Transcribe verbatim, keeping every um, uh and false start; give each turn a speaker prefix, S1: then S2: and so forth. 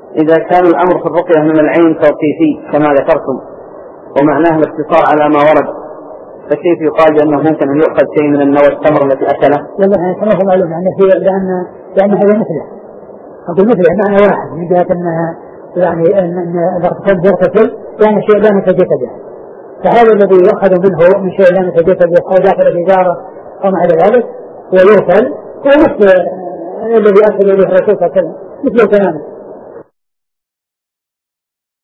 S1: إذا كان الأمر في الرقية من العين توقيفي كما ذكرتم ومعناه الاقتصار على ما ورد، فكيف يقال بأنه ممكن أن يؤخذ شيء من النوى التمر التي أكله؟
S2: والله كما هو معلوم يعني في لأن لأن هذا مثله أقول مثله معنى واحد من جهة أنها يعني أن الاغتسال يغتسل يعني شيء لا نتجت به، فهذا الذي يؤخذ منه من شيء لا نتجت به أو داخل الإدارة أو ما إلى ذلك ويغسل هو مثل الذي أرسل إليه الرسول صلى الله عليه وسلم مثله تماما.